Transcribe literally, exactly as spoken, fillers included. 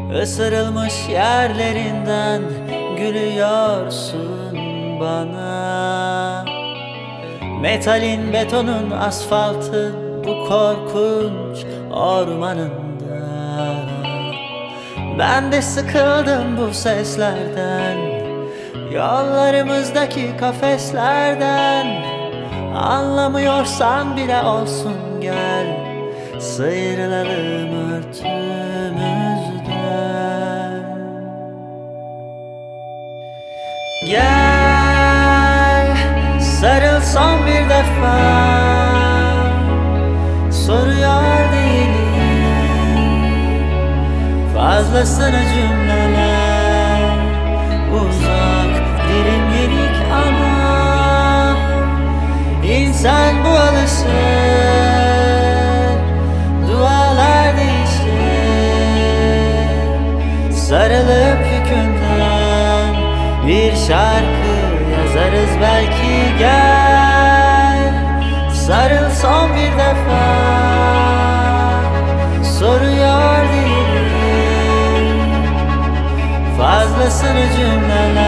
Isırılmış yerlerinden gülüyorsun bana. Metalin, betonun, asfaltın bu korkunç ormanında. Ben de sıkıldım bu seslerden, yollarımızdaki kafeslerden. Anlamıyorsan bile olsun, gel sıyrılalım örtümüzden. Gel sarıl son bir defa, soruyor değilim fazlasına cümleler. Uzak, dilim yenik ama İnsan bu alışır, dualar değişir. Sarılıp yükünden bir şarkı yazarız belki. Gel sarıl son bir defa, soruyor değilim fazlasını cümleler.